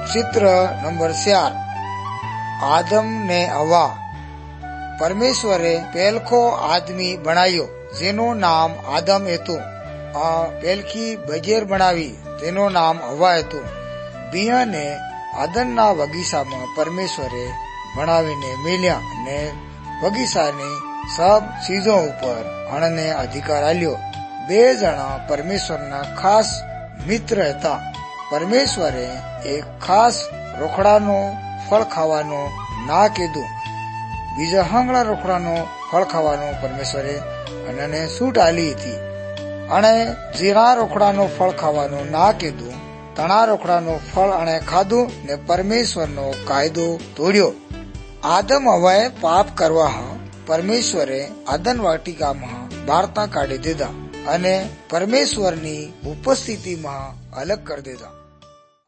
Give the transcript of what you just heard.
चित्र नंबर 4 आदम ने हवा। परमेश्वरे पेलखो आदमी बनायो जेनो नाम आदम हेतु। आ पेलखी बगेर बनावी तेनो नाम हवा हेतु। बिया ने आदमना बगीचामां परमेश्वरे बनावीने मेल्या ने बगीचानी सब चीजों ऊपर अणने अधिकार आल्यो। बे जणा परमेश्वरना खास मित्र हता। परमेश्वरे एक खास रोखड़ानो फल खावानो ना कीधुं। बीजा हांगड़ा रोखड़ानो फल खावानो परमेश्वरे अणने छूट आली हती। अणे जीरा रोखड़ानो फल खावानो ना कीधुं तणा रोखड़ानो फल अणे खाधुं ने परमेश्वरनो कायदो तोड्यो। आदम हवाए पाप करवा परमेश्वरे आदन वाटिकामां बारता काढी दीधा अने परमेश्वरनी उपस्थितिमां अलग कर दीधा।